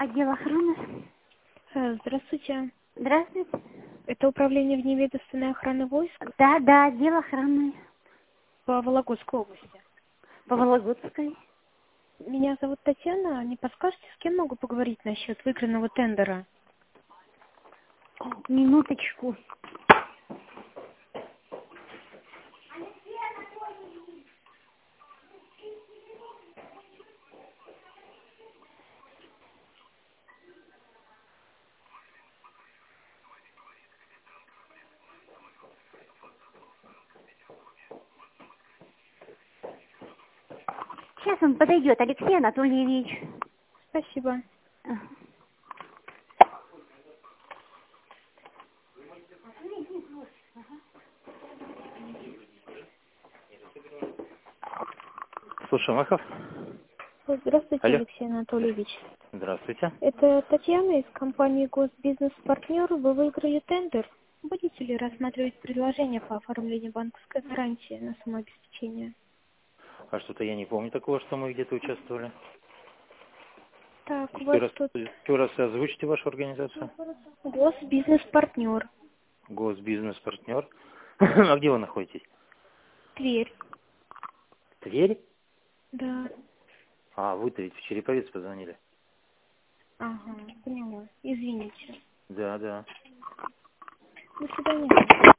Отдел охраны. Здравствуйте. Здравствуйте. Это управление вневедомственной охраны войск Да, отдел охраны. по Вологодской области. По Вологодской. Меня зовут Татьяна. Не подскажете, с кем могу поговорить насчет выигранного тендера? Минуточку. Сейчас он подойдет, Алексей Анатольевич. Спасибо. Ага. Слушай, Махов. Здравствуйте, Алло. Алексей Анатольевич. Здравствуйте. Это Татьяна из компании Госбизнес-партнер. Вы выиграли тендер. Будете ли рассматривать предложение по оформлению банковской гарантии на самообеспечение? А что-то я не помню такого, что мы где-то участвовали. Так, у вас тут Еще раз озвучите вашу организацию. Госбизнес-партнер. Госбизнес-партнер. А где вы находитесь? Тверь. Тверь? Да. А, вы-то ведь в Череповец позвонили. Ага, поняла. Извините. Да. До свидания.